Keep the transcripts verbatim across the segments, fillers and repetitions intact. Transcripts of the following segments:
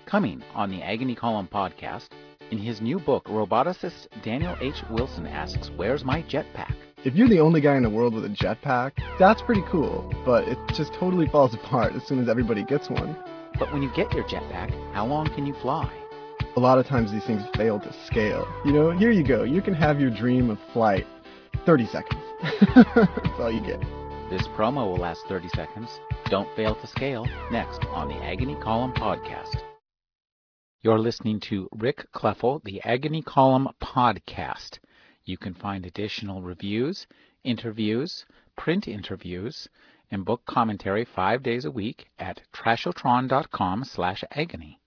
Forthcoming on the Agony Column podcast, in his new book, roboticist Daniel H. Wilson asks, "Where's my jetpack?" If you're the only guy in the world with a jetpack, that's pretty cool, but it just totally falls apart as soon as everybody gets one. But when you get your jetpack, how long can you fly? A lot of times these things fail to scale. You know, here you go. You can have your dream of flight. thirty seconds. That's all you get. This promo will last thirty seconds. Don't fail to scale. Next on the Agony Column podcast. You're listening to Rick Kleffel, the Agony Column podcast. You can find additional reviews, interviews, print interviews, and book commentary five days a week at trashotron.com slash agony.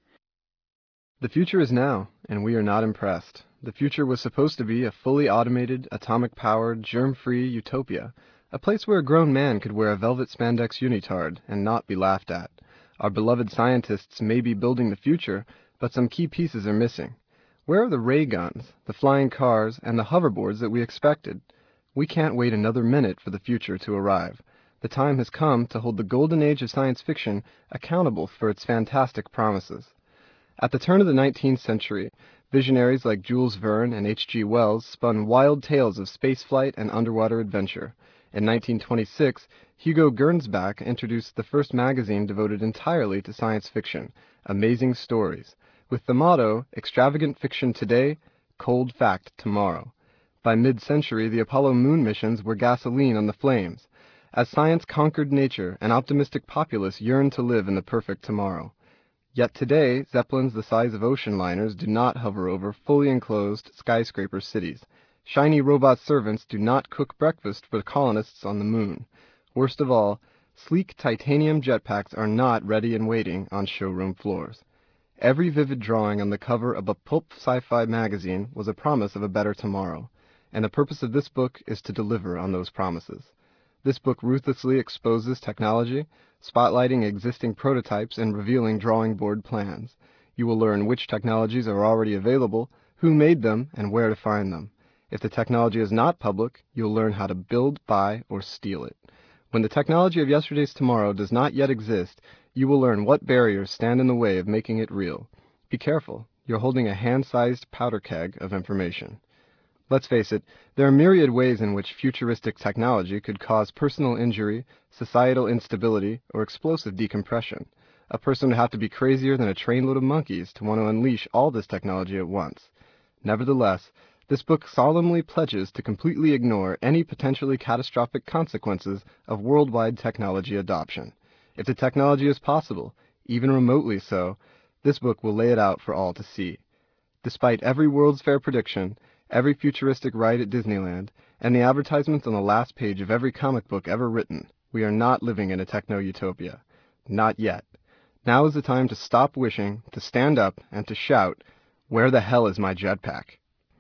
The future is now, and we are not impressed. The future was supposed to be a fully automated, atomic-powered, germ-free utopia, a place where a grown man could wear a velvet spandex unitard and not be laughed at. Our beloved scientists may be building the future, but some key pieces are missing. Where are the ray guns, the flying cars, and the hoverboards that we expected? We can't wait another minute for the future to arrive. The time has come to hold the golden age of science fiction accountable for its fantastic promises. At the turn of the nineteenth century, visionaries like Jules Verne and H G Wells spun wild tales of spaceflight and underwater adventure. In nineteen twenty-six, Hugo Gernsback introduced the first magazine devoted entirely to science fiction, Amazing Stories, with the motto, "Extravagant fiction today, cold fact tomorrow." By mid-century, the Apollo moon missions were gasoline on the flames. As science conquered nature, an optimistic populace yearned to live in the perfect tomorrow. Yet today, Zeppelins the size of ocean liners do not hover over fully enclosed skyscraper cities. Shiny robot servants do not cook breakfast for colonists on the moon. Worst of all, sleek titanium jetpacks are not ready and waiting on showroom floors. Every vivid drawing on the cover of a pulp sci-fi magazine was a promise of a better tomorrow, and the purpose of this book is to deliver on those promises. This book ruthlessly exposes technology, spotlighting existing prototypes and revealing drawing board plans. You will learn which technologies are already available, who made them, and where to find them. If the technology is not public, you'll learn how to build, buy, or steal it. When the technology of yesterday's tomorrow does not yet exist, you will learn what barriers stand in the way of making it real. Be careful, you're holding a hand-sized powder keg of information. Let's face it, there are myriad ways in which futuristic technology could cause personal injury, societal instability, or explosive decompression. A person would have to be crazier than a trainload of monkeys to want to unleash all this technology at once. Nevertheless, this book solemnly pledges to completely ignore any potentially catastrophic consequences of worldwide technology adoption. If the technology is possible, even remotely so, this book will lay it out for all to see. Despite every World's Fair prediction, every futuristic ride at Disneyland, and the advertisements on the last page of every comic book ever written, we are not living in a techno-utopia. Not yet. Now is the time to stop wishing, to stand up, and to shout, "Where the hell is my jetpack?"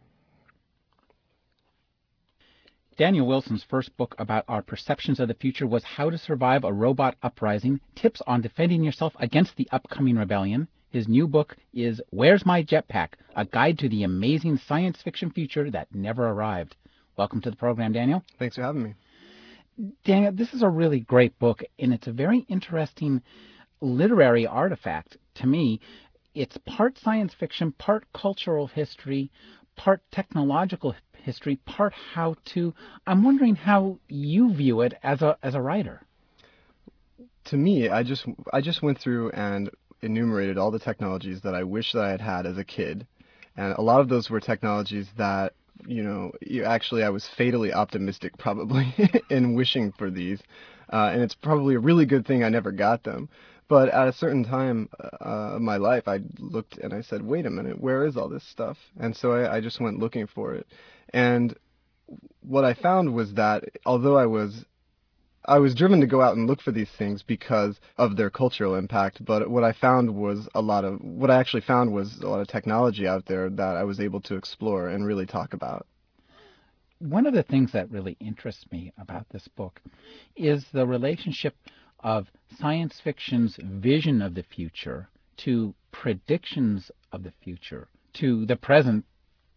Daniel Wilson's first book about our perceptions of the future was How to Survive a Robot Uprising, Tips on Defending Yourself Against the Upcoming Rebellion. His new book is Where's My Jetpack? A Guide to the Amazing Science Fiction Future That Never Arrived. Welcome to the program, Daniel. Thanks for having me. Daniel, this is a really great book, and it's a very interesting literary artifact to me. It's part science fiction, part cultural history, part technological history, part how-to. I'm wondering how you view it as a as a writer. To me, I just I just went through and enumerated all the technologies that I wish that I had had as a kid, and a lot of those were technologies that, you know, you, actually I was fatally optimistic probably in wishing for these, uh, and it's probably a really good thing I never got them. But at a certain time uh, of my life, I looked and I said, wait a minute, where is all this stuff? And so I, I just went looking for it. And what I found was that although I was I was driven to go out and look for these things because of their cultural impact, but what I found was a lot of, what I actually found was a lot of technology out there that I was able to explore and really talk about. One of the things that really interests me about this book is the relationship of science fiction's vision of the future to predictions of the future, to the present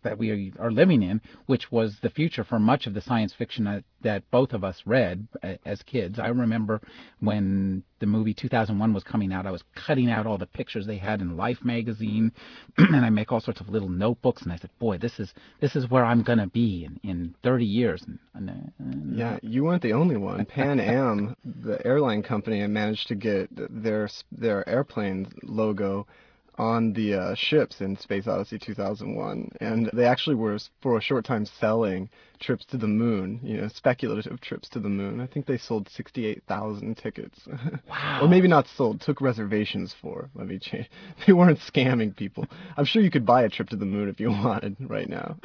that we are living in, which was the future for much of the science fiction that, that both of us read as kids. I remember when the movie two thousand one was coming out, I was cutting out all the pictures they had in Life magazine, and I make all sorts of little notebooks, and I said, boy, this is this is where I'm going to be in, in thirty years. And, and, and yeah, you weren't the only one. Pan Am, the airline company, managed to get their their airplane logo on the uh, ships in Space Odyssey two thousand one, and they actually were for a short time selling trips to the moon, you know, speculative trips to the moon. I think they sold sixty-eight thousand tickets. Wow. Or maybe not sold, took reservations for. Let me change. They weren't scamming people. I'm sure you could buy a trip to the moon if you wanted right now.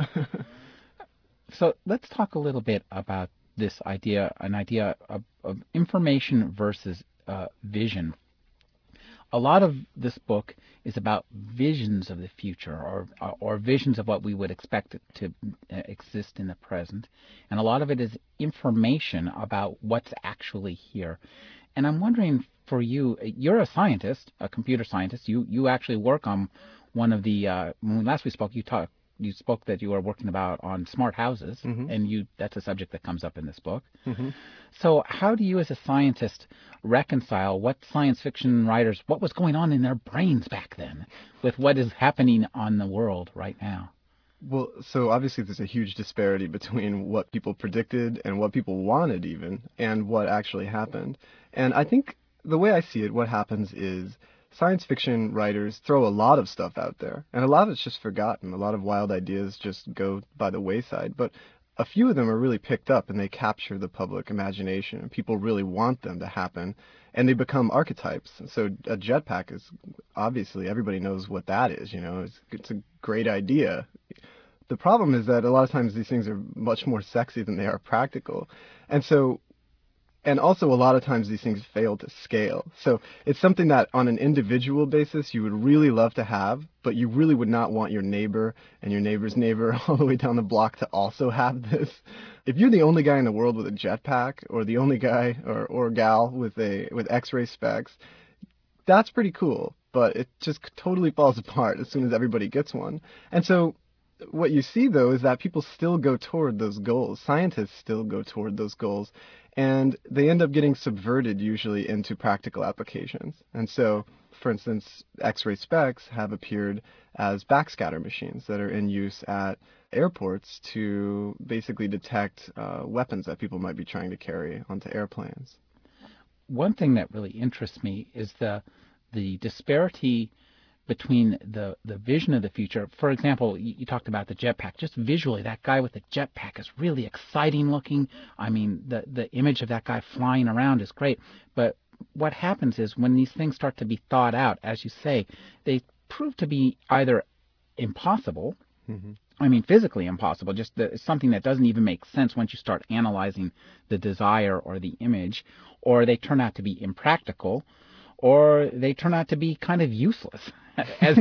So let's talk a little bit about this idea, an idea of, of information versus uh, vision. A lot of this book is about visions of the future, or or visions of what we would expect to exist in the present. And a lot of it is information about what's actually here. And I'm wondering, for you, you're a scientist, a computer scientist. You you actually work on one of the, uh, when last we spoke, you talked, you spoke that you are working about on smart houses, mm-hmm. and you that's a subject that comes up in this book. Mm-hmm. So how do you as a scientist reconcile what science fiction writers, what was going on in their brains back then with what is happening on the world right now? Well, so obviously there's a huge disparity between what people predicted and what people wanted even, and what actually happened. And I think the way I see it, what happens is science fiction writers throw a lot of stuff out there, and a lot of it's just forgotten. A lot of wild ideas just go by the wayside, but a few of them are really picked up and they capture the public imagination, and people really want them to happen, and they become archetypes. So a jetpack is, obviously, everybody knows what that is, you know, it's, it's a great idea. The problem is that a lot of times these things are much more sexy than they are practical. And so And also, a lot of times these things fail to scale. So it's something that on an individual basis you would really love to have, but you really would not want your neighbor and your neighbor's neighbor all the way down the block to also have this. If you're the only guy in the world with a jetpack, or the only guy or, or gal with a with X-ray specs, that's pretty cool, but it just totally falls apart as soon as everybody gets one. And so what you see, though, is that people still go toward those goals. Scientists still go toward those goals. And they end up getting subverted usually into practical applications. And so, for instance, X-ray specs have appeared as backscatter machines that are in use at airports to basically detect uh, weapons that people might be trying to carry onto airplanes. One thing that really interests me is the the disparity between the, the vision of the future. For example, you, you talked about the jetpack. Just visually, that guy with the jetpack is really exciting looking. I mean, the, the image of that guy flying around is great. But what happens is when these things start to be thought out, as you say, they prove to be either impossible, mm-hmm. I mean, physically impossible, just the, something that doesn't even make sense once you start analyzing the desire or the image, or they turn out to be impractical, or they turn out to be kind of useless. As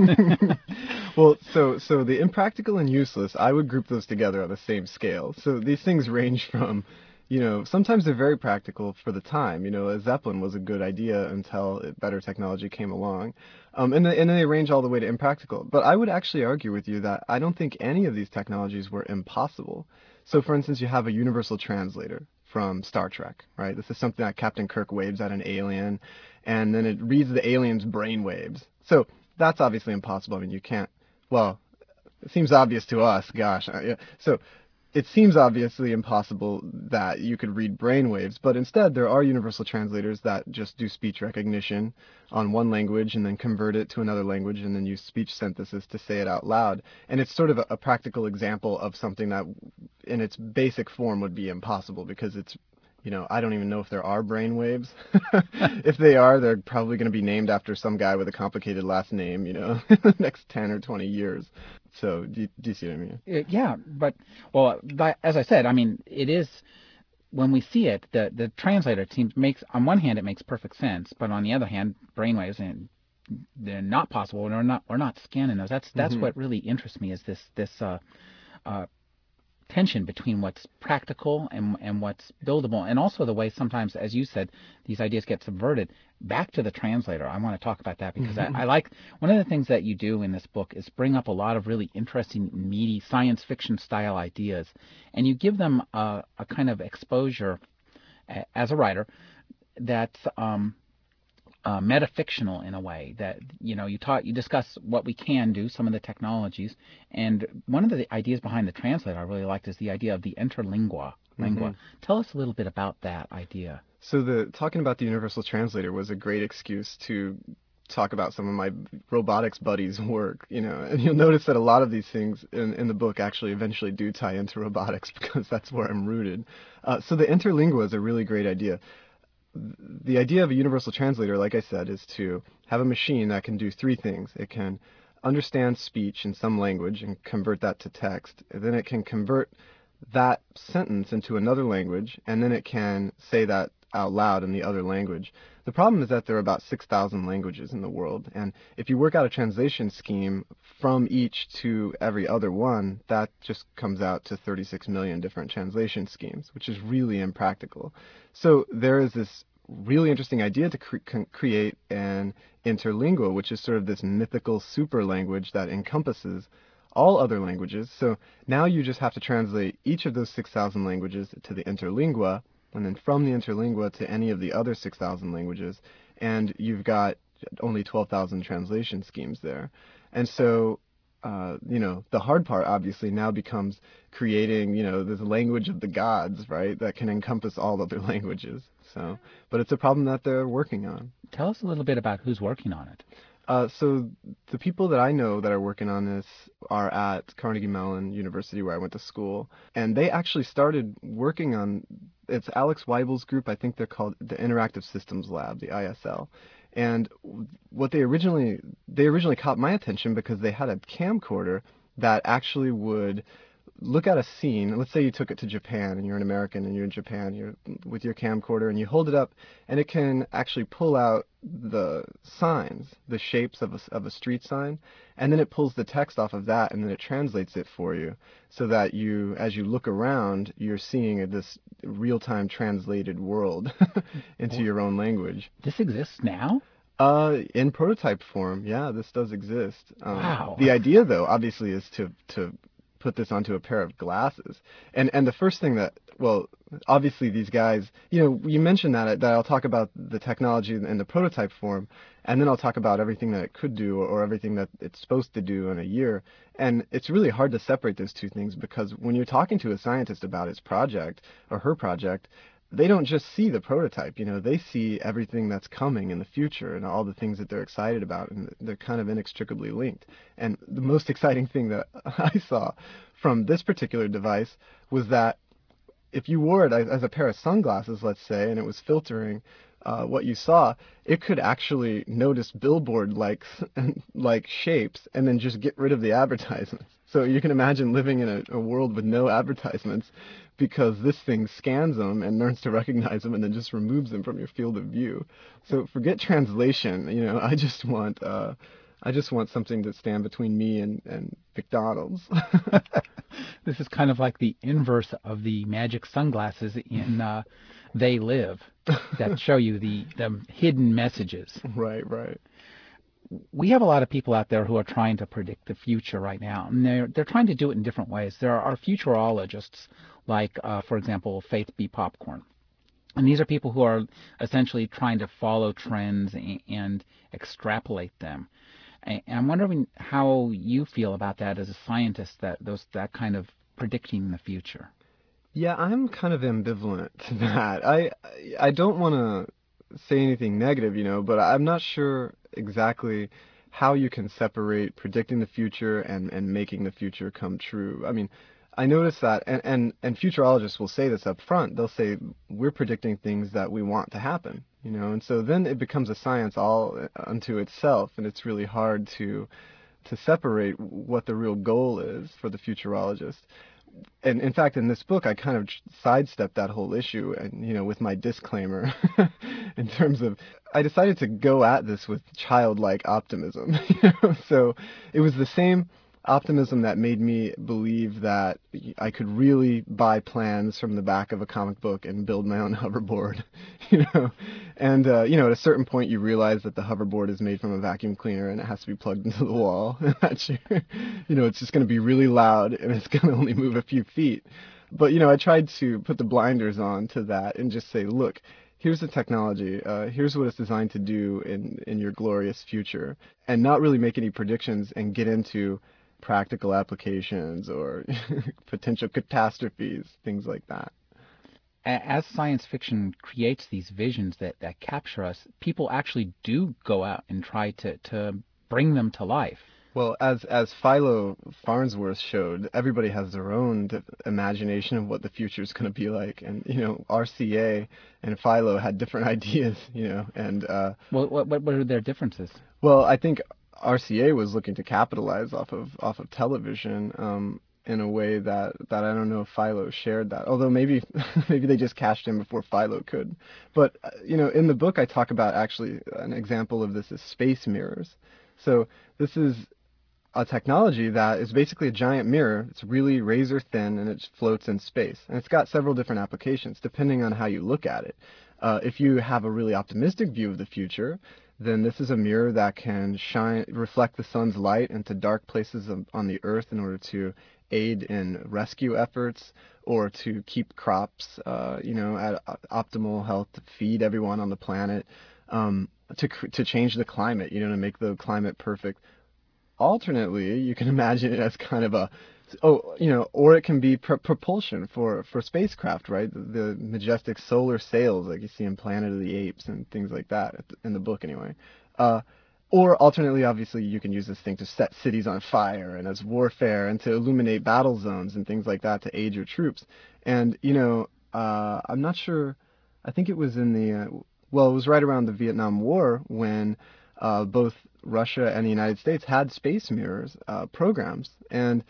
well, so so the impractical and useless, I would group those together on the same scale. So these things range from, you know, sometimes they're very practical for the time. You know, a Zeppelin was a good idea until better technology came along. Um, and, the, and then they range all the way to impractical. But I would actually argue with you that I don't think any of these technologies were impossible. So, for instance, you have a universal translator from Star Trek, right? This is something that Captain Kirk waves at an alien, and then it reads the alien's brain waves. So that's obviously impossible. I mean, you can't, well, it seems obvious to us, gosh. So it seems obviously impossible that you could read brainwaves, but instead there are universal translators that just do speech recognition on one language and then convert it to another language and then use speech synthesis to say it out loud. And it's sort of a, a practical example of something that in its basic form would be impossible, because it's, you know, I don't even know if there are brainwaves. If they are, they're probably going to be named after some guy with a complicated last name, you know, the next ten or twenty years. So do you, do you see what I mean? Yeah, but, well, as I said, I mean, it is, when we see it, the, the translator seems, makes, on one hand, it makes perfect sense, but on the other hand, brainwaves, and they're not possible, and we're not, we're not scanning those. That's, that's mm-hmm. what really interests me, is this, this, uh, uh, tension between what's practical and and what's buildable, and also the way sometimes, as you said, these ideas get subverted. Back to the translator, I want to talk about that because I, I like one of the things that you do in this book is bring up a lot of really interesting, meaty science fiction style ideas, and you give them a, a kind of exposure a, as a writer that's um, uh, metafictional in a way. That you know you taught you discuss what we can do, some of the technologies, and one of the ideas behind the translator I really liked is the idea of the interlingua. Lingua. Mm-hmm. Tell us a little bit about that idea. So the talking about the universal translator was a great excuse to talk about some of my robotics buddies' work, you know, and you'll notice that a lot of these things in, in the book actually eventually do tie into robotics because that's where I'm rooted. Uh, so the interlingua is a really great idea. The idea of a universal translator, like I said, is to have a machine that can do three things. It can understand speech in some language and convert that to text. And then it can convert that sentence into another language, and then it can say that out loud in the other language. The problem is that there are about six thousand languages in the world, and if you work out a translation scheme from each to every other one, that just comes out to thirty-six million different translation schemes, which is really impractical. So there is this really interesting idea to cre- create an interlingua, which is sort of this mythical super language that encompasses all other languages. So now you just have to translate each of those six thousand languages to the interlingua, and then from the interlingua to any of the other six thousand languages, and you've got only twelve thousand translation schemes there. And so, uh, you know, the hard part obviously now becomes creating, you know, this language of the gods, right, that can encompass all other languages. So, but it's a problem that they're working on. Tell us a little bit about who's working on it. Uh, so the people that I know that are working on this are at Carnegie Mellon University, where I went to school, and they actually started working on, it's Alex Weibel's group, I think they're called the Interactive Systems Lab, the I S L. And what they originally, they originally caught my attention because they had a camcorder that actually would look at a scene. Let's say you took it to Japan and you're an American and you're in Japan, you're with your camcorder and you hold it up and it can actually pull out the signs, the shapes of a, of a street sign, and then it pulls the text off of that and then it translates it for you so that you, as you look around, you're seeing this real-time translated world into your own language. This exists now? Uh, in prototype form, yeah, this does exist. Um, wow. The idea, though, obviously, is to to put this onto a pair of glasses. And and the first thing that, well, obviously these guys, you know, you mentioned that, that I'll talk about the technology in the prototype form, and then I'll talk about everything that it could do or everything that it's supposed to do in a year. And it's really hard to separate those two things because when you're talking to a scientist about his project or her project, they don't just see the prototype, you know, they see everything that's coming in the future and all the things that they're excited about, and they're kind of inextricably linked. And the most exciting thing that I saw from this particular device was that if you wore it as, as a pair of sunglasses, let's say, and it was filtering uh, what you saw, it could actually notice billboard-like like shapes and then just get rid of the advertisements. So you can imagine living in a, a world with no advertisements because this thing scans them and learns to recognize them and then just removes them from your field of view. So forget translation. You know, I just want uh, I just want something to stand between me and, and McDonald's. This is kind of like the inverse of the magic sunglasses in uh, They Live that show you the, the hidden messages. Right, right. We have a lot of people out there who are trying to predict the future right now, and they're, they're trying to do it in different ways. There are futurologists like, uh, for example, Faith B. Popcorn. And these are people who are essentially trying to follow trends and, and extrapolate them. And I'm wondering how you feel about that as a scientist, that those that kind of predicting the future. Yeah, I'm kind of ambivalent to that. I I don't want to say anything negative, you know, but I'm not sure exactly how you can separate predicting the future and, and making the future come true. I mean, I notice that, and, and, and futurologists will say this up front. They'll say, we're predicting things that we want to happen, you know, and so then it becomes a science all unto itself, and it's really hard to to separate what the real goal is for the futurologist. And in fact, in this book, I kind of sidestepped that whole issue, and you know, with my disclaimer, in terms of, I decided to go at this with childlike optimism. You know? So it was the same. optimism that made me believe that I could really buy plans from the back of a comic book and build my own hoverboard, you know. And uh, you know, at a certain point, you realize that the hoverboard is made from a vacuum cleaner and it has to be plugged into the wall. That you, you know, it's just going to be really loud and it's going to only move a few feet. But you know, I tried to put the blinders on to that and just say, look, here's the technology. Uh, here's what it's designed to do in in your glorious future, and not really make any predictions and get into practical applications or potential catastrophes, things like that. As science fiction creates these visions that, that capture us, people actually do go out and try to, to bring them to life. Well, as as Philo Farnsworth showed, everybody has their own d- imagination of what the future is going to be like, and you know, R C A and Philo had different ideas, you know, and uh, Well, what what what are their differences? well, I think R C A was looking to capitalize off of off of television um, in a way that, that I don't know if Philo shared that. Although maybe maybe they just cashed in before Philo could. But uh, you know, in the book I talk about actually an example of this is space mirrors. So this is a technology that is basically a giant mirror. It's really razor thin and it floats in space. And it's got several different applications depending on how you look at it. Uh, if you have a really optimistic view of the future, then this is a mirror that can shine, reflect the sun's light into dark places of, on the earth in order to aid in rescue efforts or to keep crops, uh, you know, at optimal health, to feed everyone on the planet, um, to to change the climate, you know, to make the climate perfect. Alternately, you can imagine it as kind of a, oh, you know, or it can be pr- propulsion for, for spacecraft, right? The, the majestic solar sails like you see in Planet of the Apes and things like that, in the book anyway. Uh, or alternately, obviously, you can use this thing to set cities on fire and as warfare and to illuminate battle zones and things like that to aid your troops. And, you know, uh, I'm not sure, I think it was in the, uh, well, it was right around the Vietnam War when uh, both Russia and the United States had space mirrors uh, programs. And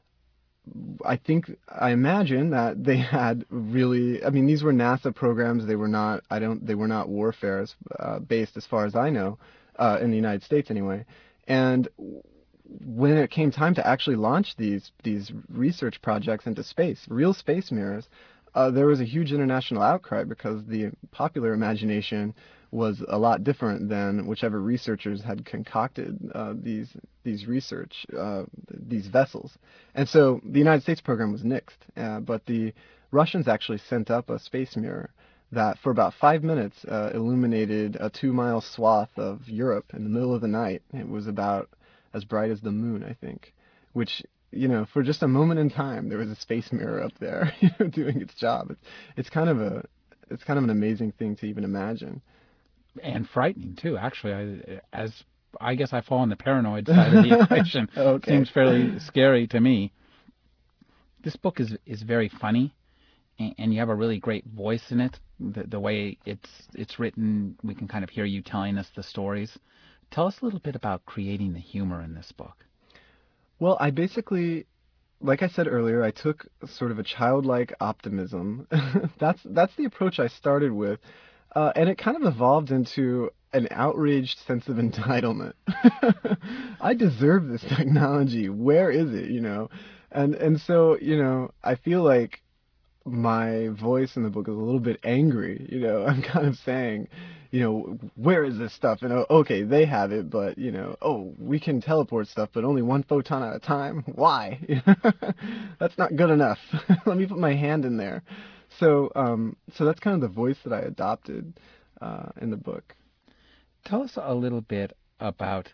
I think, I imagine that they had really, I mean, these were NASA programs. They were not, I don't, they were not warfare uh, based as far as I know, uh, in the United States anyway. And when it came time to actually launch these, these research projects into space, real space mirrors, uh, there was a huge international outcry because the popular imagination was a lot different than whichever researchers had concocted uh, these these research uh, these vessels. And so the United States program was nixed, uh, but the Russians actually sent up a space mirror that for about five minutes uh, illuminated a two-mile swath of Europe in the middle of the night. It was about as bright as the moon, I think, which, you know, for just a moment in time, there was a space mirror up there, you know, doing its job. It's it's kind of a it's kind of an amazing thing to even imagine. And frightening too. Actually, I, as I guess I fall on the paranoid side of the equation. Okay. Seems fairly scary to me. This book is is very funny, and, and you have a really great voice in it. The the way it's it's written, we can kind of hear you telling us the stories. Tell us a little bit about creating the humor in this book. Well, I basically, like I said earlier, I took sort of a childlike optimism. That's that's the approach I started with, uh, and it kind of evolved into an outraged sense of entitlement. I deserve this technology. Where is it? You know, and and so you know, I feel like my voice in the book is a little bit angry. You know, I'm kind of saying, you know, where is this stuff? And oh, okay, they have it, but you know, oh, we can teleport stuff, but only one photon at a time. Why? That's not good enough. Let me put my hand in there. So, um, so that's kind of the voice that I adopted uh, in the book. Tell us a little bit about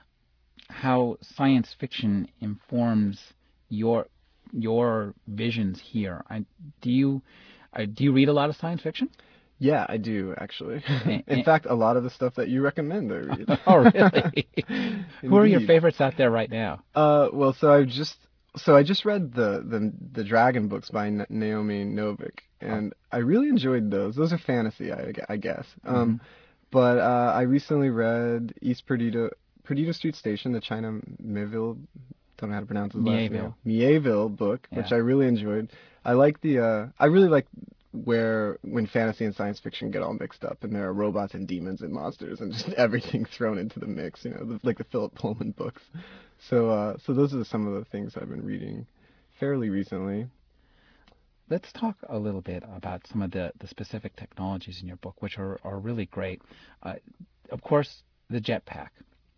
how science fiction informs your your visions here. I, do you uh, do you read a lot of science fiction? Yeah, I do actually. And, In and, fact, a lot of the stuff that you recommend, I read. oh, really? Who are your Indeed. favorites out there right now? Uh, well, so I just so I just read the the the Dragon books by N- Naomi Novik, Oh, and I really enjoyed those. Those are fantasy, I, gu- I guess. mm-hmm. Um, but uh, I recently read East Perdita Perdita Street Station, the China Miéville, don't know how to pronounce his last name, Mieville. Miéville book, which Yeah. I really enjoyed. I like the uh, I really like where when fantasy and science fiction get all mixed up and there are robots and demons and monsters and just everything thrown into the mix, you know, the, like the Philip Pullman books. So, uh, so those are some of the things I've been reading fairly recently. Let's talk a little bit about some of the, the specific technologies in your book, which are, are really great. Uh, of course, the jetpack.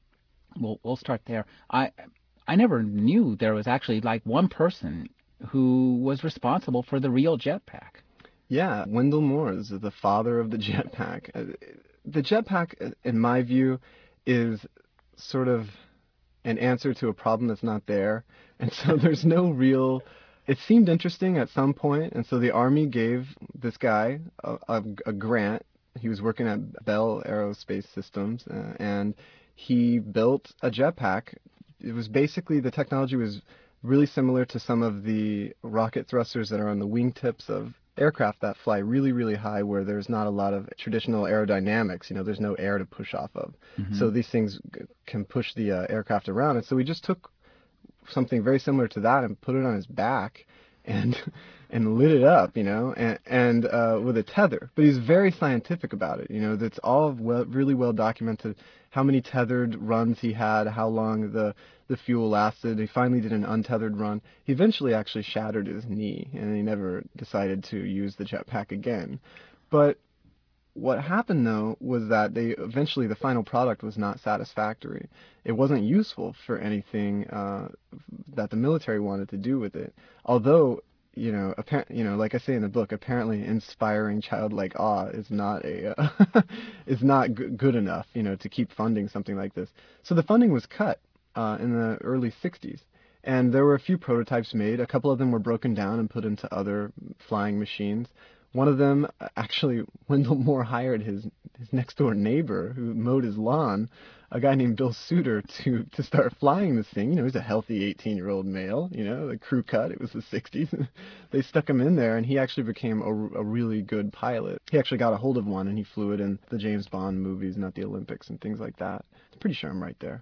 We'll, we'll start there. I I never knew there was actually like one person who was responsible for the real jetpack. Yeah, Wendell Moore is the father of the jetpack. Uh, The jetpack, in my view, is sort of an answer to a problem that's not there. And so there's no real. It seemed interesting at some point, and so the Army gave this guy a, a, a grant. He was working at Bell Aerospace Systems, uh, and he built a jetpack. It was basically, the technology was really similar to some of the rocket thrusters that are on the wingtips of aircraft that fly really, really high, where there's not a lot of traditional aerodynamics. You know, there's no air to push off of. Mm-hmm. So these things g- can push the uh, aircraft around. And so we just took something very similar to that and put it on his back and and lit it up, you know, and, and uh, with a tether. But he's very scientific about it. You know, that's all well, really well documented. How many tethered runs he had, how long the the fuel lasted. He finally did an untethered run. He eventually actually shattered his knee, and he never decided to use the jetpack again. But what happened, though, was that they eventually, the final product was not satisfactory. It wasn't useful for anything uh, that the military wanted to do with it. Although, you know, apparent, you know, like I say in the book, apparently inspiring childlike awe is not a uh, is not g- good enough, you know, to keep funding something like this. So the funding was cut uh, in the early sixties. And there were a few prototypes made. A couple of them were broken down and put into other flying machines. One of them, actually, Wendell Moore hired his his next door neighbor who mowed his lawn, a guy named Bill Suter, to to start flying this thing. You know, he's a healthy eighteen year old male. You know, the crew cut. It was the sixties. They stuck him in there, and he actually became a, a really good pilot. He actually got a hold of one, and he flew it in the James Bond movies and at the Olympics and things like that. I'm pretty sure I'm right there.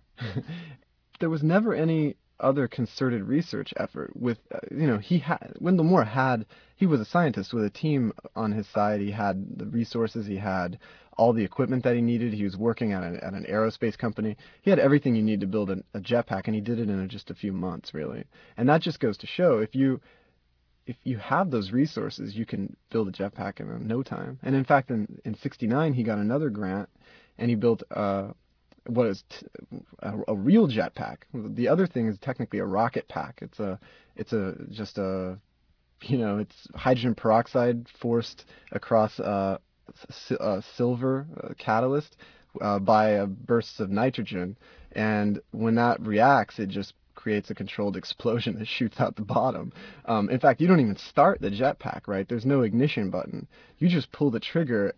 There was never any other concerted research effort with, uh, you know, he had, Wendell Moore had, he was a scientist with a team on his side. He had the resources, he had all the equipment that he needed. He was working at an, at an aerospace company. He had everything you need to build a, a jetpack, and he did it in just a few months, really. And that just goes to show, if you, if you have those resources, you can build a jetpack in no time. And in fact, in, in sixty-nine, he got another grant, and he built, uh, what is t- a, a real jetpack. The other thing is technically a rocket pack. It's a, it's a just a, you know, it's hydrogen peroxide forced across uh, s- a silver uh, catalyst uh, by uh, bursts of nitrogen, and when that reacts, it just creates a controlled explosion that shoots out the bottom. Um, in fact, you don't even start the jetpack, right? There's no ignition button. You just pull the trigger,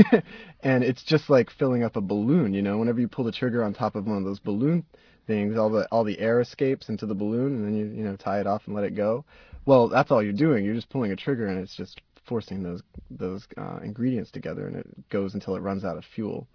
and it's just like filling up a balloon. You know, whenever you pull the trigger on top of one of those balloon things, all the all the air escapes into the balloon, and then you you know tie it off and let it go. Well, that's all you're doing. You're just pulling a trigger, and it's just forcing those those uh, ingredients together, and it goes until it runs out of fuel.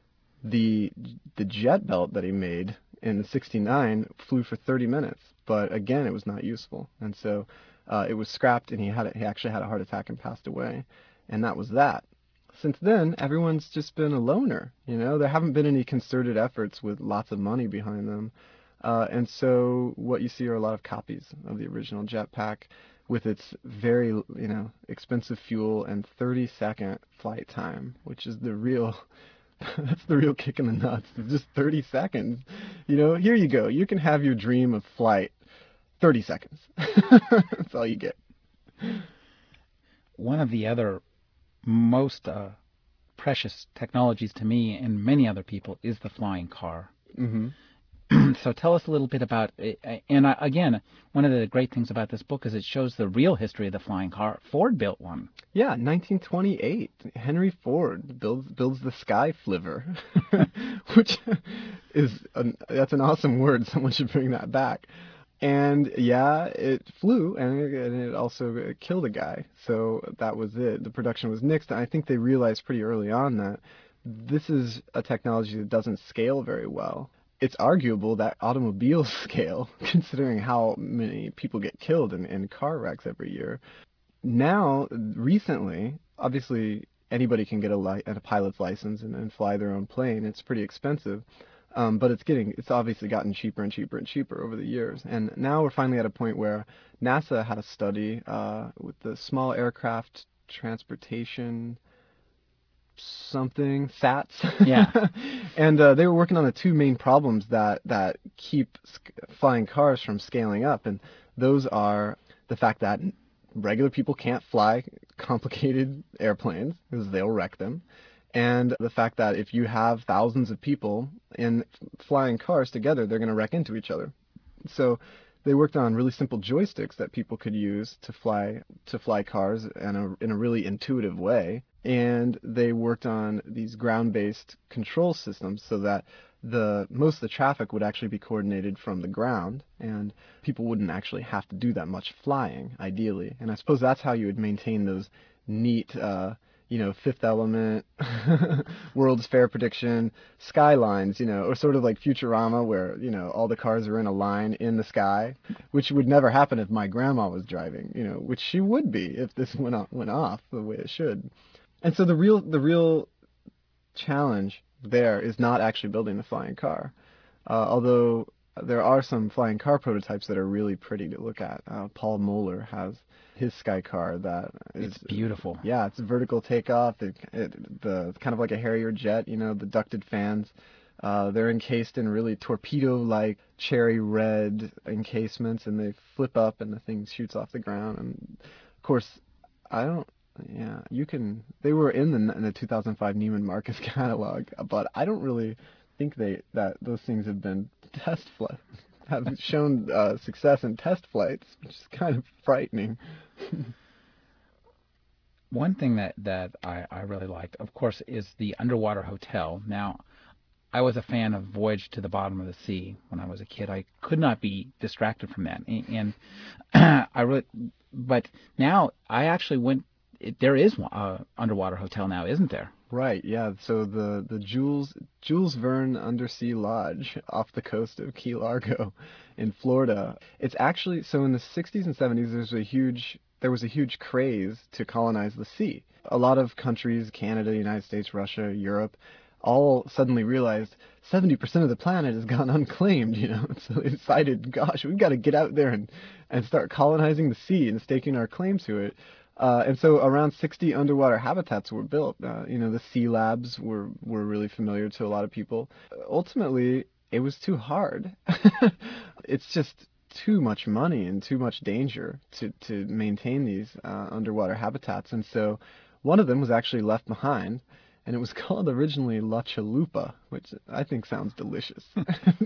The the jet belt that he made in sixty-nine flew for thirty minutes, but again, it was not useful, and so uh, it was scrapped, and he had he actually had a heart attack and passed away, and that was that. Since then, everyone's just been a loner. You know, there haven't been any concerted efforts with lots of money behind them, uh, and so what you see are a lot of copies of the original jetpack, with its very, you know, expensive fuel and thirty second flight time, which is the real. That's the real kick in the nuts. It's just thirty seconds. You know, here you go. You can have your dream of flight. thirty seconds. That's all you get. One of the other most uh, precious technologies to me and many other people is the flying car. Mm-hmm. So tell us a little bit about it. And I, again, one of the great things about this book is it shows the real history of the flying car. Ford built one. Yeah, nineteen twenty-eight. Henry Ford builds builds the Sky Flivver, which is an, that's an awesome word. Someone should bring that back. And yeah, it flew, and it, and it also killed a guy. So that was it. The production was nixed, and I think they realized pretty early on that this is a technology that doesn't scale very well. It's arguable that automobiles scale, considering how many people get killed in, in car wrecks every year. Now, recently, obviously anybody can get a, li- a pilot's license and, and fly their own plane. It's pretty expensive. Um, but it's getting, it's obviously gotten cheaper and cheaper and cheaper over the years. And now we're finally at a point where NASA had a study uh, with the Small Aircraft Transportation something SATs, Yeah. and uh, they were working on the two main problems that that keep sc- flying cars from scaling up, and those are the fact that regular people can't fly complicated airplanes because they'll wreck them, and the fact that if you have thousands of people in flying cars together, they're going to wreck into each other. So they worked on really simple joysticks that people could use to fly to fly cars in a in a really intuitive way. And they worked on these ground-based control systems so that the most of the traffic would actually be coordinated from the ground, and people wouldn't actually have to do that much flying, ideally. And I suppose that's how you would maintain those neat, uh, you know, Fifth Element, World's Fair prediction, skylines, you know, or sort of like Futurama where, you know, all the cars are in a line in the sky, which would never happen if my grandma was driving, you know, which she would be if this went off, went off the way it should. And so the real the real challenge there is not actually building the flying car. Uh, although there are some flying car prototypes that are really pretty to look at. Uh, Paul Moeller has his Sky Car that It's is, beautiful. yeah, it's vertical takeoff. It, it, the it's kind of like a Harrier jet, you know, the ducted fans. Uh, they're encased in really torpedo-like cherry red encasements, and they flip up, and the thing shoots off the ground. And of course, I don't. Yeah, you can. They were in the in the two thousand five Neiman Marcus catalog, but I don't really think they that those things have been test flight have shown uh, success in test flights, which is kind of frightening. One thing that, that I, I really liked, of course, is the underwater hotel. Now, I was a fan of Voyage to the Bottom of the Sea when I was a kid. I could not be distracted from that. And, and I really, but now I actually went, it, there is a underwater hotel now, isn't there? Right, yeah. So the the Jules Jules Verne Undersea Lodge off the coast of Key Largo in Florida. It's actually so in the sixties and seventies there's a huge there was a huge craze to colonize the sea. A lot of countries, Canada, United States, Russia, Europe, all suddenly realized seventy percent of the planet has gone unclaimed, you know. So they decided, gosh, we've got to get out there and, and start colonizing the sea and staking our claim to it. Uh, and so around sixty underwater habitats were built. Uh, you know, the sea labs were, were really familiar to a lot of people. Ultimately, it was too hard. It's just too much money and too much danger to, to maintain these uh, underwater habitats. And so one of them was actually left behind, and it was called originally La Chalupa, which I think sounds delicious.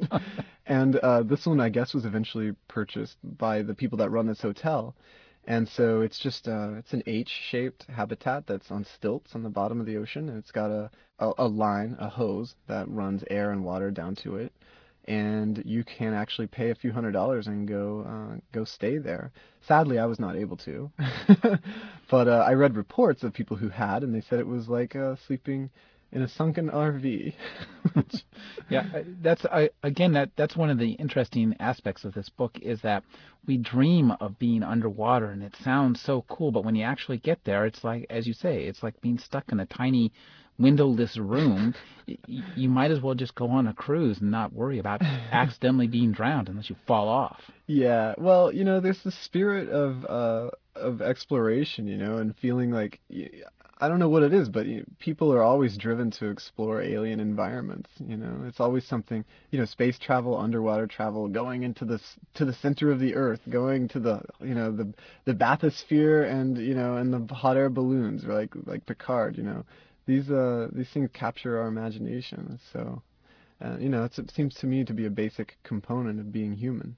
And uh, this one, I guess, was eventually purchased by the people that run this hotel. And so it's just uh, it's an H-shaped habitat that's on stilts on the bottom of the ocean, and it's got a, a a line, a hose that runs air and water down to it, and you can actually pay a few hundred dollars and go uh, go stay there. Sadly, I was not able to, but uh, I read reports of people who had, and they said it was like uh, sleeping in a sunken R V. Which, Yeah, uh, that's I, again that that's one of the interesting aspects of this book is that we dream of being underwater and it sounds so cool, but when you actually get there, it's like, as you say, it's like being stuck in a tiny windowless room. Y- y- you might as well just go on a cruise and not worry about accidentally being drowned unless you fall off. yeah, well, you know, there's the spirit of uh, of exploration, you know, and feeling like y- I don't know what it is, but you people are always driven to explore alien environments. You know, it's always something. You know, space travel, underwater travel, going into the s- to the center of the Earth, going to the you know the the bathysphere, and you know, and the hot air balloons, like like Picard. You know, these uh these things capture our imagination. So, uh, you know, it's, it seems to me to be a basic component of being human.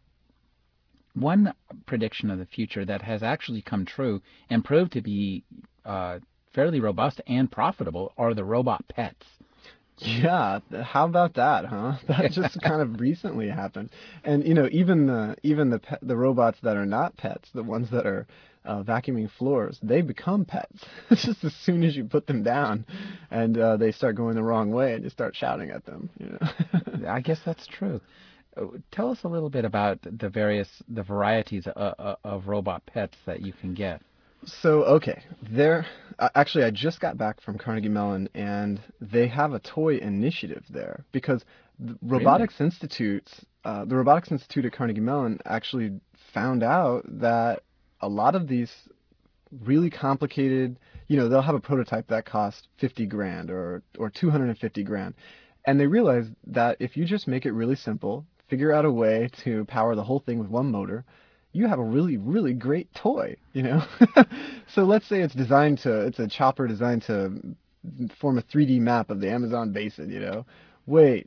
One prediction of the future that has actually come true and proved to be uh, fairly robust and profitable are the robot pets. Yeah, how about that, huh? That just kind of recently happened. And you know, even the even the pet, the robots that are not pets, the ones that are uh, vacuuming floors, they become pets just as soon as you put them down, and uh, they start going the wrong way, and you start shouting at them. You know. I guess that's true. Uh, Tell us a little bit about the various the varieties of, of robot pets that you can get. So, okay, there. Uh, actually, I just got back from Carnegie Mellon, and they have a toy initiative there because the Really? Robotics Institutes, uh, the Robotics Institute at Carnegie Mellon, actually found out that a lot of these really complicated, you know, they'll have a prototype that costs fifty grand or or two hundred fifty grand. And they realized that if you just make it really simple, figure out a way to power the whole thing with one motor, you have a really, really great toy, you know? So let's say it's designed to, it's a chopper designed to form a three D map of the Amazon basin, you know? Wait,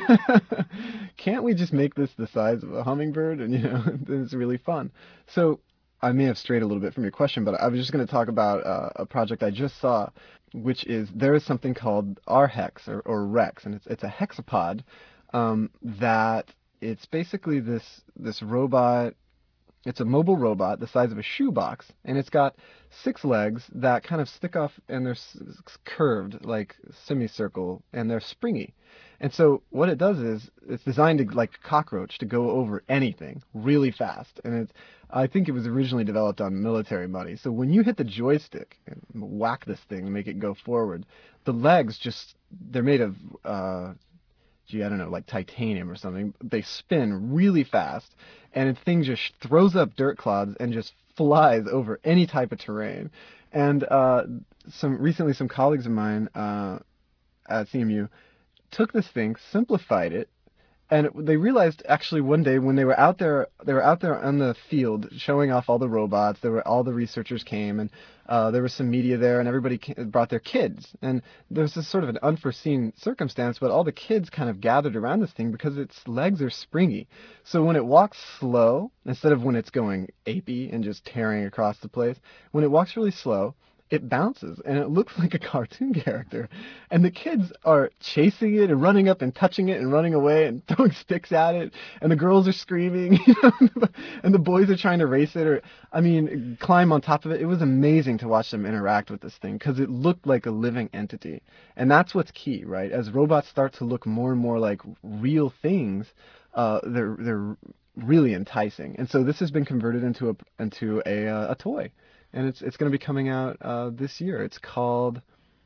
can't we just make this the size of a hummingbird? And, you know, it's really fun. So I may have strayed a little bit from your question, but I was just going to talk about uh, a project I just saw, which is there is something called R-Hex or, or Rex, and it's it's a hexapod um, that it's basically this this robot. It's a mobile robot the size of a shoebox, and it's got six legs that kind of stick off, and they're s- s- curved like semicircle, and they're springy. And so what it does is it's designed to like a cockroach to go over anything really fast. And it's I think it was originally developed on military money. So when you hit the joystick and whack this thing and make it go forward, the legs just they're made of uh, gee, I don't know, like titanium or something. They spin really fast, and the thing just throws up dirt clods and just flies over any type of terrain. And uh, some recently, some colleagues of mine uh, at C M U took this thing, simplified it, and they realized actually one day when they were out there, they were out there on the field showing off all the robots. There were all the researchers came, and uh, there was some media there, and everybody brought their kids. And there was this sort of an unforeseen circumstance, but all the kids kind of gathered around this thing because its legs are springy. So when it walks slow, instead of when it's going apey and just tearing across the place, when it walks really slow, it bounces and it looks like a cartoon character. And the kids are chasing it and running up and touching it and running away and throwing sticks at it. And the girls are screaming, you know, and the boys are trying to race it or, I mean, climb on top of it. It was amazing to watch them interact with this thing because it looked like a living entity. And that's what's key, right? As robots start to look more and more like real things, uh, they're, they're really enticing. And so this has been converted into a, into a, uh, a toy and it's it's going to be coming out uh, this year. It's called,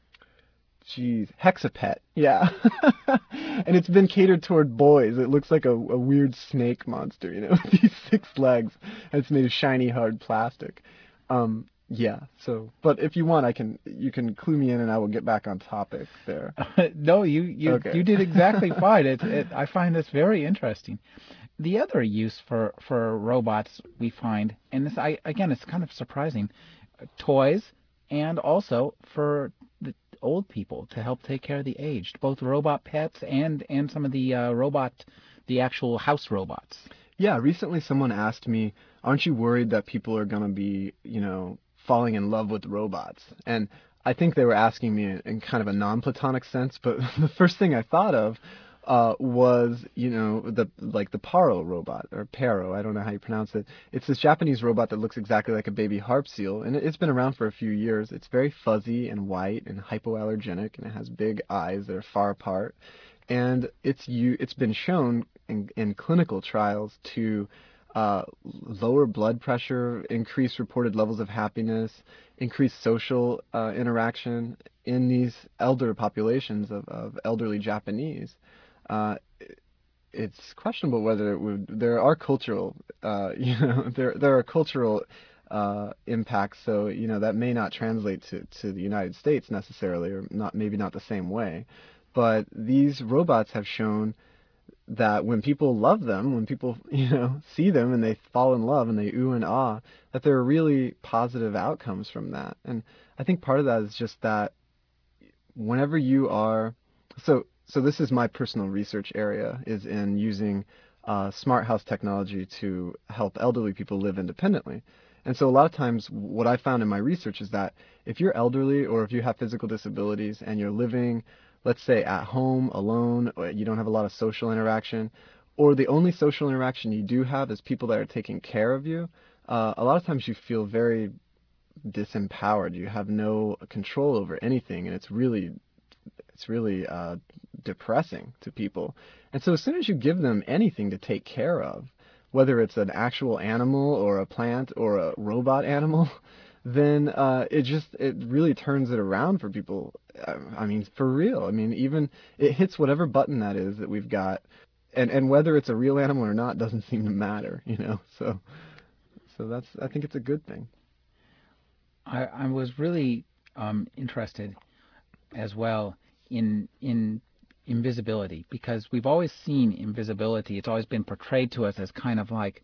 geez, Hexapet. Yeah, and it's been catered toward boys. It looks like a, a weird snake monster, you know, with these six legs, and it's made of shiny, hard plastic. Um, yeah. So, but if you want, I can you can clue me in, and I will get back on topic there. No, you you Okay. you did exactly fine. It, it I find this very interesting. The other use for for robots we find, and this I again it's kind of surprising, toys and also for the old people to help take care of the aged, both robot pets and and some of the uh, robot, the actual house robots. Yeah, recently someone asked me, "Aren't you worried that people are gonna be, you know, falling in love with robots?" And I think they were asking me in, in kind of a non-platonic sense, but the first thing I thought of uh, was, you know, the like the Paro robot or Paro, I don't know how you pronounce it. It's this Japanese robot that looks exactly like a baby harp seal, and it- it's been around for a few years. It's very fuzzy and white and hypoallergenic, and it has big eyes that are far apart and it's you it's been shown in, in clinical trials to uh, lower blood pressure, increase reported levels of happiness, increase social uh, interaction in these elder populations of, of elderly Japanese. Uh, it's questionable whether it would. There are cultural, uh, you know, there there are cultural uh, impacts. So you know that may not translate to to the United States necessarily, or not maybe not the same way. But these robots have shown that when people love them, when people you know see them and they fall in love and they ooh and ah, that there are really positive outcomes from that. And I think part of that is just that whenever you are so so this is my personal research area is in using uh, smart house technology to help elderly people live independently. And so a lot of times what I found in my research is that if you're elderly or if you have physical disabilities and you're living, let's say at home alone, or you don't have a lot of social interaction, or the only social interaction you do have is people that are taking care of you, uh, a lot of times you feel very disempowered. You have no control over anything, and it's really it's really uh, depressing to people. And so as soon as you give them anything to take care of, whether it's an actual animal or a plant or a robot animal, then uh, it just it really turns it around for people. Uh, I mean, for real. I mean, even it hits whatever button that is that we've got, and and whether it's a real animal or not doesn't seem to matter, you know. So so that's I think it's a good thing. I, I was really um, interested as well in in invisibility, because we've always seen invisibility. It's always been portrayed to us as kind of like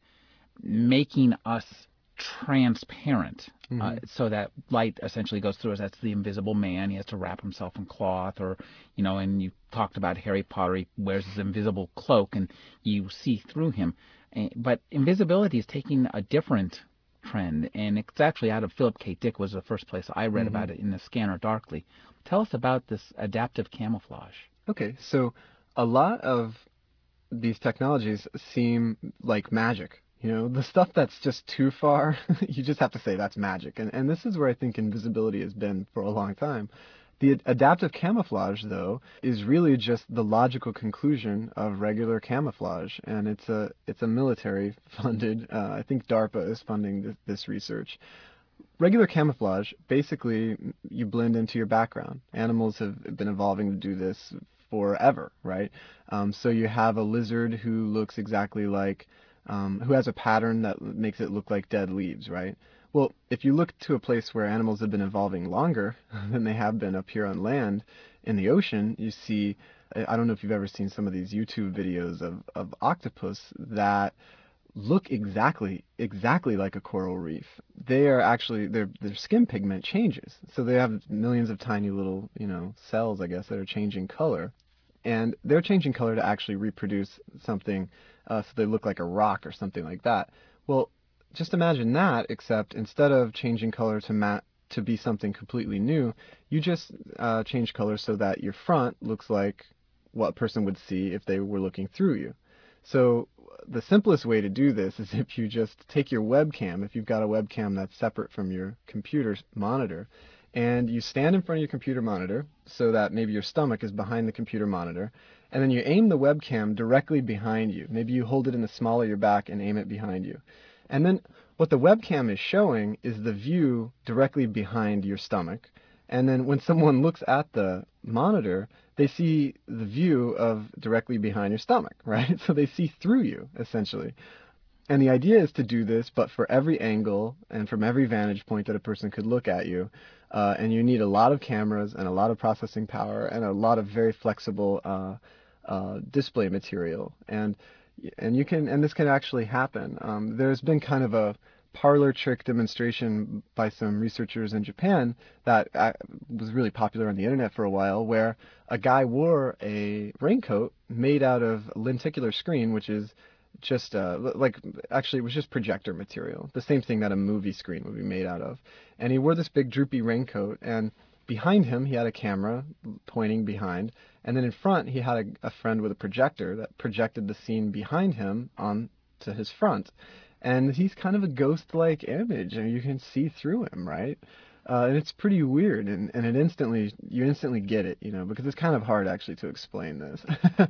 making us transparent, uh, Hmm. so that light essentially goes through us. That's the invisible man. He has to wrap himself in cloth, or, you know, and you talked about Harry Potter. He wears his invisible cloak and you see through him. Eh, But invisibility is taking a different trend, and it's actually out of Philip K. Dick was the first place I read Hmm. about it, in The Scanner Darkly. Tell us about this adaptive camouflage. Okay, so a lot of these technologies seem like magic. You know, the stuff that's just too far, you just have to say that's magic. And and this is where I think invisibility has been for a long time. The ad- adaptive camouflage, though, is really just the logical conclusion of regular camouflage, and it's a it's a military funded. Uh, I think DARPA is funding this, this research. Regular camouflage, basically, you blend into your background. Animals have been evolving to do this forever, right? Um, so you have a lizard who looks exactly like, um, who has a pattern that makes it look like dead leaves, right? Well, if you look to a place where animals have been evolving longer than they have been up here on land, in the ocean, you see, I don't know if you've ever seen some of these YouTube videos of, of octopus that look exactly exactly like a coral reef. They are actually their their skin pigment changes. So they have millions of tiny little, you know, cells, I guess, that are changing color. And they're changing color to actually reproduce something, uh, so they look like a rock or something like that. Well, just imagine that, except instead of changing color to mat to be something completely new, you just uh, change color so that your front looks like what a person would see if they were looking through you. So the simplest way to do this is if you just take your webcam, if you've got a webcam that's separate from your computer monitor, and you stand in front of your computer monitor so that maybe your stomach is behind the computer monitor, and then you aim the webcam directly behind you. Maybe you hold it in the small of your back and aim it behind you. And then what the webcam is showing is the view directly behind your stomach. And then when someone looks at the monitor, they see the view of directly behind your stomach, right? So they see through you, essentially. And the idea is to do this, but for every angle and from every vantage point that a person could look at you. Uh, and you need a lot of cameras and a lot of processing power and a lot of very flexible uh, uh, display material. And and you can and this can actually happen. Um, there's been kind of a parlor trick demonstration by some researchers in Japan that uh, was really popular on the internet for a while, where a guy wore a raincoat made out of lenticular screen, which is just uh, like actually it was just projector material, the same thing that a movie screen would be made out of. And he wore this big droopy raincoat, and behind him he had a camera pointing behind, and then in front he had a, a friend with a projector that projected the scene behind him on to his front. And he's kind of a ghost-like image, and you can see through him, right? Uh, and it's pretty weird, and, and it instantly you instantly get it, you know, because it's kind of hard actually to explain this.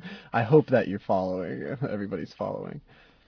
I hope that you're following, everybody's following.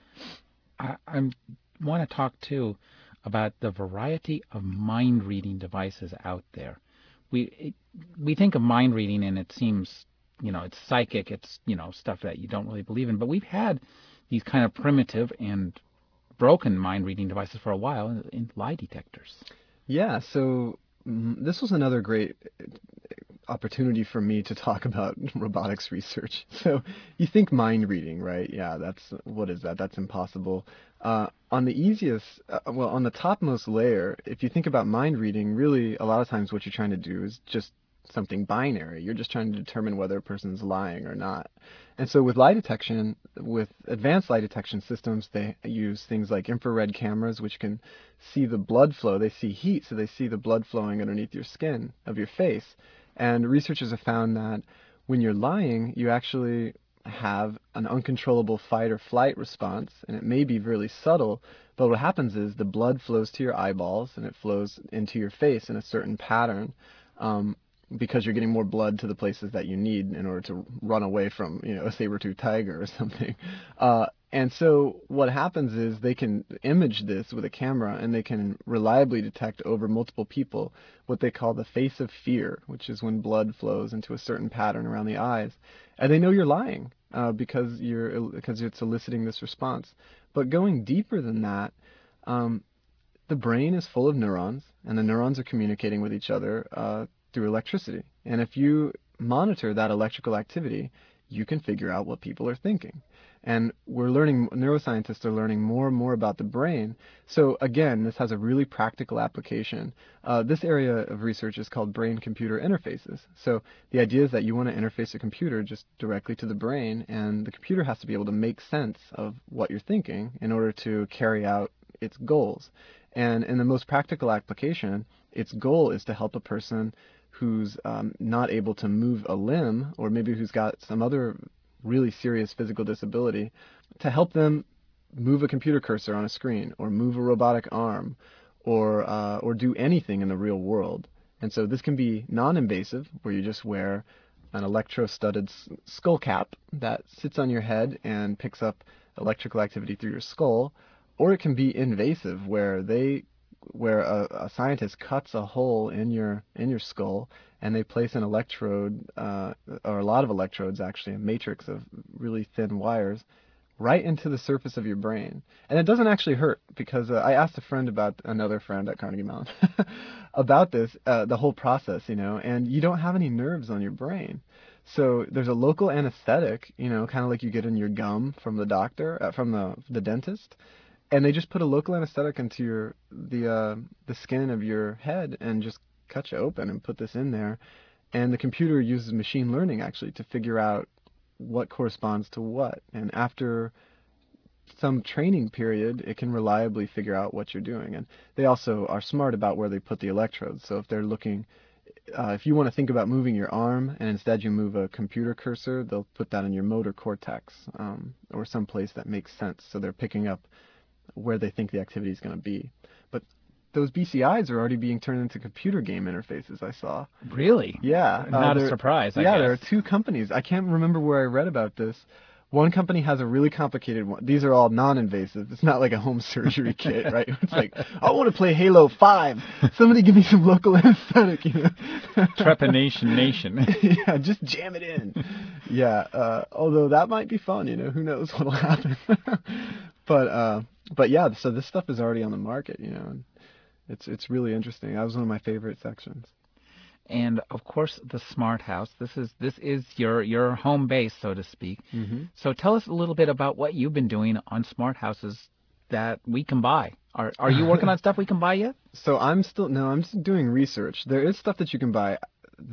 I, I want to talk too about the variety of mind reading devices out there. We it, we think of mind reading and it seems, you know, it's psychic, it's, you know, stuff that you don't really believe in. But we've had these kind of primitive and broken mind reading devices for a while in, in lie detectors. Yeah, so mm, this was another great opportunity for me to talk about robotics research. So you think mind reading, right? Yeah, that's what is that? That's impossible. Uh, on the easiest, uh, well, on the topmost layer, if you think about mind reading, really a lot of times what you're trying to do is just something binary. You're just trying to determine whether a person's lying or not. And so with lie detection, with advanced lie detection systems, they use things like infrared cameras, which can see the blood flow. They see heat, so they see the blood flowing underneath your skin of your face. And researchers have found that when you're lying, you actually have an uncontrollable fight or flight response, and it may be really subtle, but what happens is the blood flows to your eyeballs and it flows into your face in a certain pattern, um, because you're getting more blood to the places that you need in order to run away from, you know, a saber-toothed tiger or something. Uh, And so what happens is they can image this with a camera and they can reliably detect over multiple people what they call the face of fear, which is when blood flows into a certain pattern around the eyes. And they know you're lying uh, because you're because it's eliciting this response. But going deeper than that, um, the brain is full of neurons, and the neurons are communicating with each other uh, through electricity. And if you monitor that electrical activity, you can figure out what people are thinking. And we're learning, neuroscientists are learning more and more about the brain. So again, this has a really practical application. Uh, this area of research is called brain-computer interfaces. So the idea is that you want to interface a computer just directly to the brain, and the computer has to be able to make sense of what you're thinking in order to carry out its goals. And in the most practical application, its goal is to help a person who's um, not able to move a limb, or maybe who's got some other really serious physical disability, to help them move a computer cursor on a screen, or move a robotic arm, or uh, or do anything in the real world. And so this can be non-invasive, where you just wear an electro-studded skull cap that sits on your head and picks up electrical activity through your skull, or it can be invasive, where they where a, a scientist cuts a hole in your in your skull, and they place an electrode, uh, or a lot of electrodes actually, a matrix of really thin wires, right into the surface of your brain. And it doesn't actually hurt, because uh, I asked a friend about, another friend at Carnegie Mellon, about this, uh, the whole process, you know, and you don't have any nerves on your brain. So there's a local anesthetic, you know, kind of like you get in your gum from the doctor, uh, from the the dentist. And they just put a local anesthetic into your the uh, the skin of your head and just cut you open and put this in there. And the computer uses machine learning actually to figure out what corresponds to what. And after some training period, it can reliably figure out what you're doing. And they also are smart about where they put the electrodes. So if they're looking, uh, if you want to think about moving your arm and instead you move a computer cursor, they'll put that in your motor cortex, um, or some place that makes sense. So they're picking up where they think the activity is going to be. But those B C Is are already being turned into computer game interfaces, I saw. Really? Yeah. Not uh, a surprise, I yeah, guess. there are two companies. I can't remember where I read about this. One company has a really complicated one. These are all non-invasive. It's not like a home surgery kit, right? It's like, I want to play Halo five. Somebody give me some local anesthetic, you know? Trepanation Nation. Yeah, just jam it in. Yeah, uh, although that might be fun, you know? Who knows what'll happen. But uh, but yeah, so this stuff is already on the market, you know. And it's it's really interesting. That was one of my favorite sections. And of course, the smart house. This is this is your your home base, so to speak. Mm-hmm. So tell us a little bit about what you've been doing on smart houses that we can buy. Are are you working on stuff we can buy yet? So I'm still no, I'm just doing research. There is stuff that you can buy.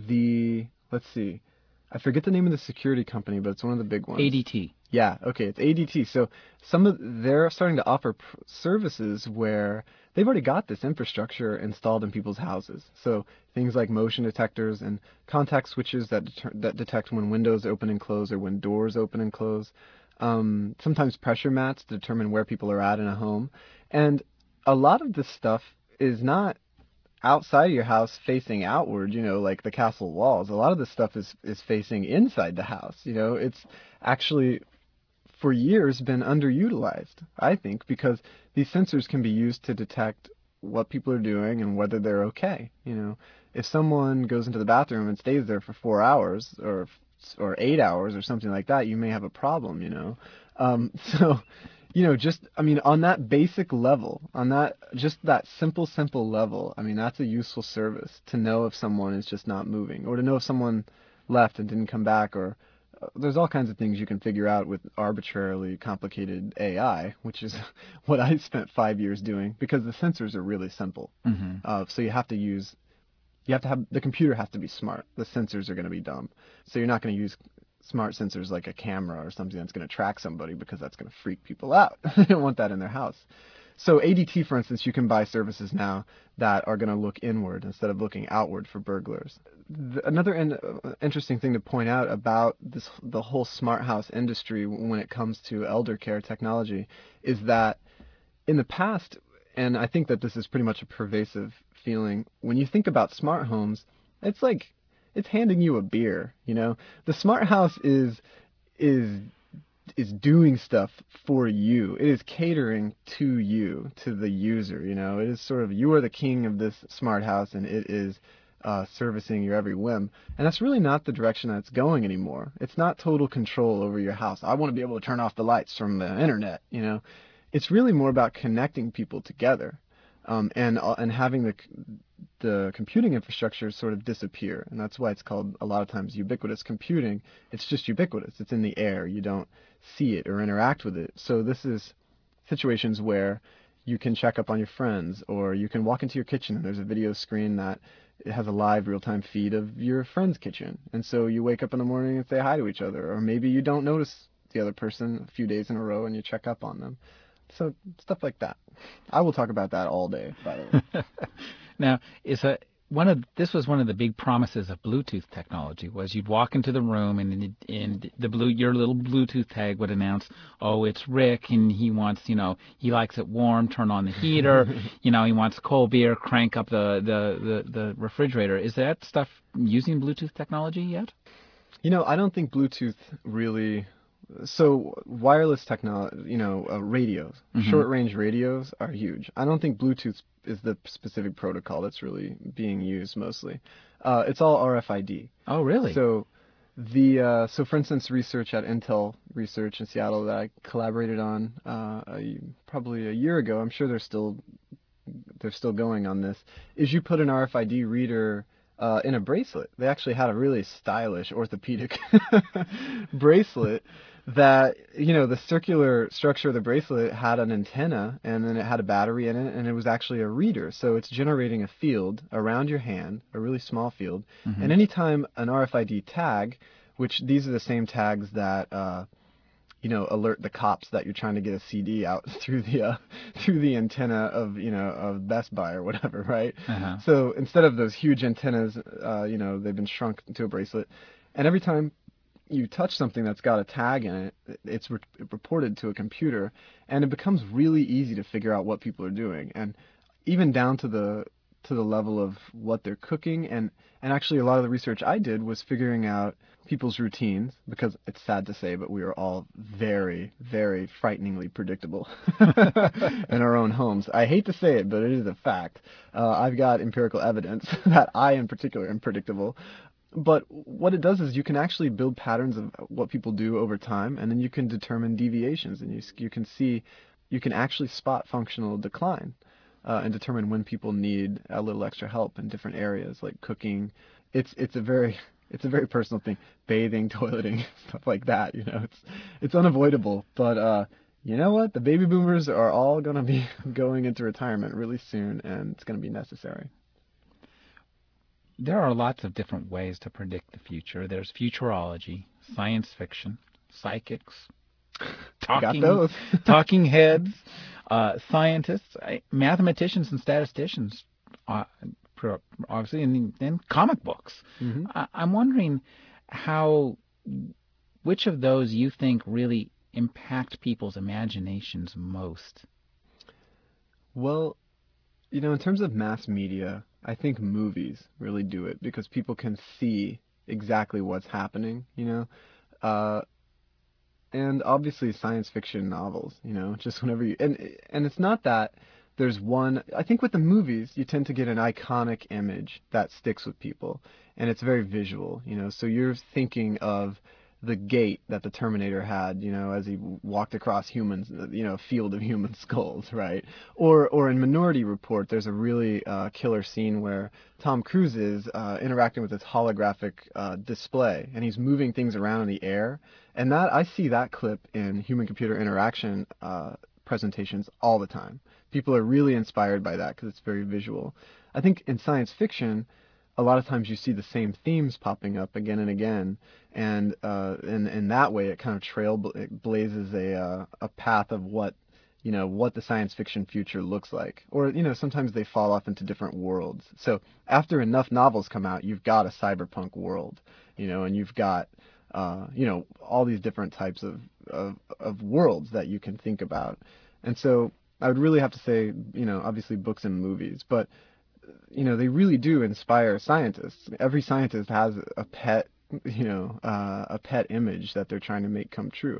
The let's see, I forget the name of the security company, but it's one of the big ones. A D T. Yeah, okay, it's A D T. So some of they're starting to offer pr- services where they've already got this infrastructure installed in people's houses. So things like motion detectors and contact switches that deter- that detect when windows open and close, or when doors open and close. Um, sometimes pressure mats to determine where people are at in a home. And a lot of this stuff is not outside of your house facing outward, you know, like the castle walls. A lot of this stuff is is facing inside the house. You know, it's actually for years been underutilized, I think, because these sensors can be used to detect what people are doing and whether they're okay. You know, if someone goes into the bathroom and stays there for four hours or or eight hours or something like that, you may have a problem. You know, um, so you know, just I mean, on that basic level, on that just that simple, simple level, I mean, that's a useful service to know if someone is just not moving, or to know if someone left and didn't come back, or there's all kinds of things you can figure out with arbitrarily complicated A I, which is what I spent five years doing, because the sensors are really simple. Mm-hmm. Uh, so you have to use, you have to have, the computer has to be smart. The sensors are going to be dumb. So you're not going to use smart sensors like a camera or something that's going to track somebody, because that's going to freak people out. They don't want that in their house. So A D T, for instance, you can buy services now that are going to look inward instead of looking outward for burglars. The, another in, uh, interesting thing to point out about this, the whole smart house industry when it comes to elder care technology, is that in the past, and I think that this is pretty much a pervasive feeling, when you think about smart homes, it's like it's handing you a beer. You know, the smart house is is is doing stuff for you. It is catering to you, to the user. You know, it is sort of, you are the king of this smart house, and it is uh, servicing your every whim. And that's really not the direction that it's going anymore. It's not total control over your house. I want to be able to turn off the lights from the internet. You know, it's really more about connecting people together, um, and uh, and having the the computing infrastructure sort of disappear. And that's why it's called a lot of times ubiquitous computing. It's just ubiquitous. It's in the air. You don't see it or interact with it. So this is situations where you can check up on your friends, or you can walk into your kitchen and there's a video screen that it has a live real-time feed of your friend's kitchen. And so you wake up in the morning and say hi to each other, or maybe you don't notice the other person a few days in a row and you check up on them. So stuff like that. I will talk about that all day, by the way. Now, is a one of this was one of the big promises of Bluetooth technology, was you'd walk into the room and and the blue your little Bluetooth tag would announce, oh, it's Rick, and he wants, you know, he likes it warm, turn on the heater, you know, he wants cold beer, crank up the, the, the, the refrigerator. Is that stuff using Bluetooth technology yet? You know, I don't think Bluetooth really. So wireless technology, you know, uh, radios, mm-hmm. short-range radios are huge. I don't think Bluetooth is the specific protocol that's really being used mostly. Uh, it's all R F I D. Oh, really? So the uh, so for instance, research at Intel Research in Seattle that I collaborated on uh, a, probably a year ago. I'm sure they're still they're still going on this. Is you put an R F I D reader uh, in a bracelet. They actually had a really stylish orthopedic bracelet. That, you know, the circular structure of the bracelet had an antenna, and then it had a battery in it, and it was actually a reader. So it's generating a field around your hand, a really small field. Mm-hmm. And anytime an R F I D tag, which these are the same tags that, uh, you know, alert the cops that you're trying to get a C D out through the uh, through the antenna of, you know, of Best Buy or whatever, right? Uh-huh. So instead of those huge antennas, uh, you know, they've been shrunk into a bracelet, and every time you touch something that's got a tag in it, it's re- reported to a computer, and it becomes really easy to figure out what people are doing, and even down to the to the level of what they're cooking. And and actually a lot of the research I did was figuring out people's routines, because it's sad to say, but we are all very, very frighteningly predictable in our own homes. I hate to say it, but it is a fact. Uh, I've got empirical evidence that I in particular am predictable. But what it does is you can actually build patterns of what people do over time, and then you can determine deviations, and you you can see, you can actually spot functional decline, uh, and determine when people need a little extra help in different areas like cooking. It's it's a very it's a very personal thing, bathing, toileting, stuff like that. You know, it's it's unavoidable. But uh, you know what? The baby boomers are all gonna be going into retirement really soon, and it's gonna be necessary. There are lots of different ways to predict the future. There's futurology, science fiction, psychics, talking, Got those. talking heads, uh, scientists, mathematicians, and statisticians, uh, obviously, and then comic books. Mm-hmm. I, I'm wondering how, which of those you think really impact people's imaginations most? Well, you know, in terms of mass media, I think movies really do it, because people can see exactly what's happening, you know? Uh, and obviously science fiction novels, you know, just whenever you, and, and it's not that there's one, I think with the movies, you tend to get an iconic image that sticks with people, and it's very visual, you know? So you're thinking of the gait that the Terminator had, you know, as he walked across humans, you know, a field of human skulls, right? Or or in Minority Report, there's a really uh, killer scene where Tom Cruise is uh, interacting with this holographic uh, display, and he's moving things around in the air. And that, I see that clip in human-computer interaction uh, presentations all the time. People are really inspired by that because it's very visual. I think in science fiction, a lot of times you see the same themes popping up again and again, and uh, in in that way it kind of trail it blazes a uh, a path of what, you know, what the science fiction future looks like. Or, you know, sometimes they fall off into different worlds. So after enough novels come out, you've got a cyberpunk world, you know, and you've got uh, you know, all these different types of, of of worlds that you can think about. And so I would really have to say, you know, obviously books and movies, but you know, they really do inspire scientists. Every scientist has a pet, you know, uh, a pet image that they're trying to make come true.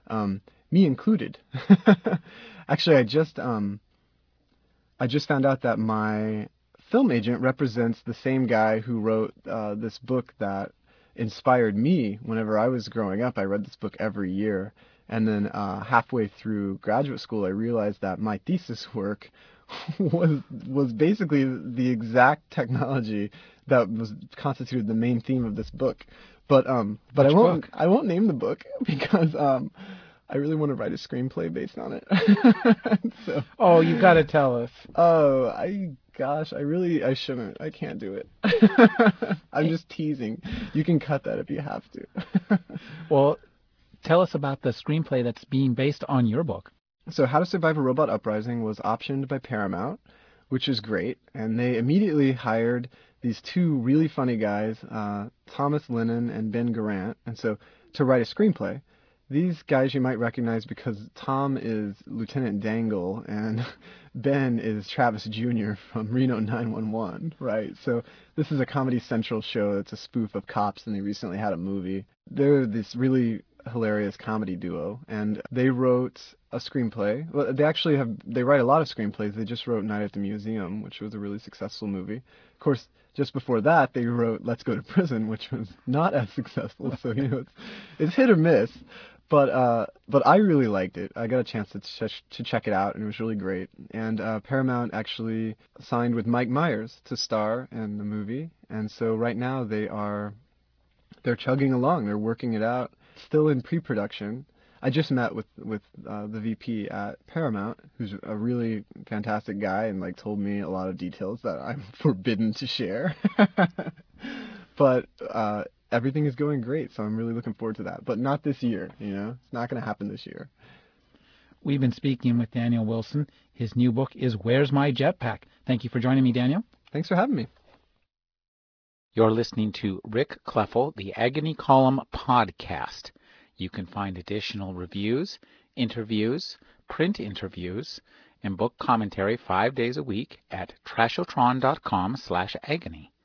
um, me included. Actually, I just um, I just found out that my film agent represents the same guy who wrote uh, this book that inspired me whenever I was growing up. I read this book every year. And then uh, halfway through graduate school, I realized that my thesis work was was basically the exact technology that was constituted the main theme of this book. But um, but I Which won't book? I won't name the book because um, I really want to write a screenplay based on it. So, Oh, you got to tell us. oh, I gosh, I really I shouldn't. I can't do it. I'm just teasing. You can cut that if you have to. Well, tell us about the screenplay that's being based on your book. So, How to Survive a Robot Uprising was optioned by Paramount, which is great, and they immediately hired these two really funny guys, uh, Thomas Lennon and Ben Garant, and so to write a screenplay. These guys you might recognize because Tom is Lieutenant Dangle and Ben is Travis Junior from Reno nine one one, right? So this is a Comedy Central show that's a spoof of cops, and they recently had a movie. They're this really hilarious comedy duo, and they wrote a screenplay. Well, they actually have, they write a lot of screenplays. They just wrote Night at the Museum, which was a really successful movie. Of course, just before that, they wrote Let's Go to Prison, which was not as successful. So, you know, it's, it's hit or miss. But uh, but I really liked it. I got a chance to ch- to check it out, and it was really great. And uh, Paramount actually signed with Mike Myers to star in the movie, and so right now they are they're chugging along. They're working it out. Still in pre-production. I just met with with uh, the V P at Paramount, who's a really fantastic guy, and like told me a lot of details that I'm forbidden to share. But uh, everything is going great, so I'm really looking forward to that. But not this year, you know? It's not going to happen this year. We've been speaking with Daniel Wilson. His new book is Where's My Jetpack? Thank you for joining me, Daniel. Thanks for having me. You're listening to Rick Kleffel, the Agony Column podcast. You can find additional reviews, interviews, print interviews, and book commentary five days a week at trashotron.com slash agony.